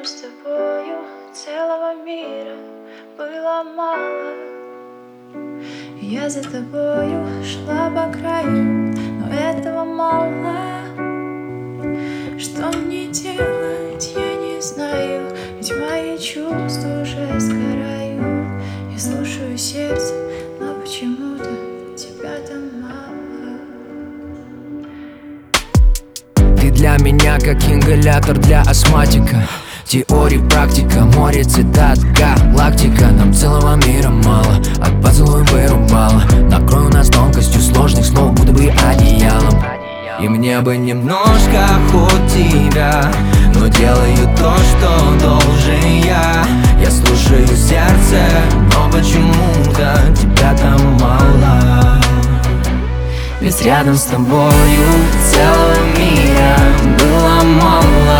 с тобою целого мира было мало. Я за тобою шла по краю, но этого мало. Что мне делать, я не знаю, ведь мои чувства уже сгорают. Я слушаю сердце, но почему-то тебя там мало. Ты для меня как ингалятор для астматика. Теория, практика, море, цитат, галактика. Нам целого мира мало, от поцелуя вырубала. Накрою нас тонкостью сложных слов, будто бы одеялом. И мне бы немножко от тебя, но делаю то, что должен я. Я слушаю сердце, но почему-то тебя там мало. Ведь рядом с тобою целого мира было мало.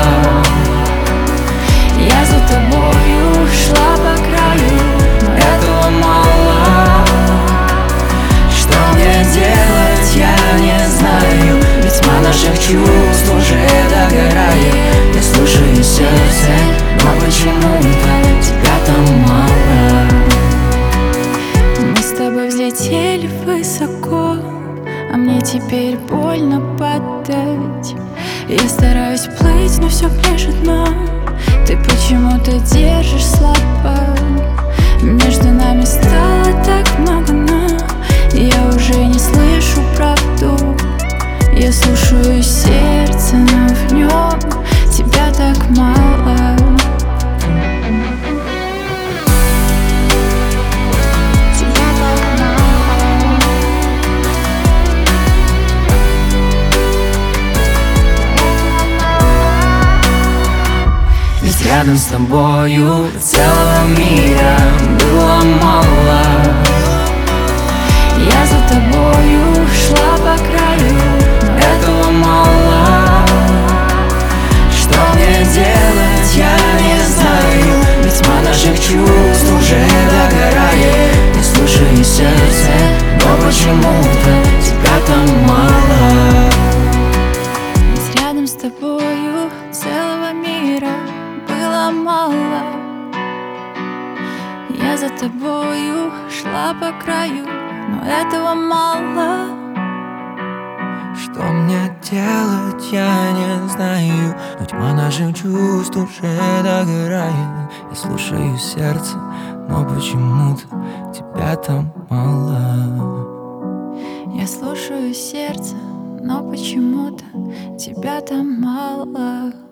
Я за тобою шла по краю, но этого мало. Что мне делать, я не знаю, ведь тьма наших чувств уже догорает. Я слушаю сердце, но почему-то тебя там мало. Мы с тобой взлетели высоко, а мне теперь больно падать. Я стараюсь плыть, но все пляшет дно. Ты почему-то держишь слабо. Между нами стало так много, но я уже не слышу правду. Я слушаю сердце, но в нем тебя так мало. Рядом с тобою целого мира было мало. Я за тобою шла по краю, но этого мало. Что мне делать, я не знаю, ведь тьма наших чувств уже догорает. Я слушаю сердце, но почему-то тебя там мало. Ведь рядом с тобою целого мира было мало. Я за тобою шла по краю, но этого мало. Что мне делать, я не знаю, но тьма наших чувств уже догорает. Я слушаю сердце, но почему-то тебя там мало. Я слушаю сердце, но почему-то тебя там мало.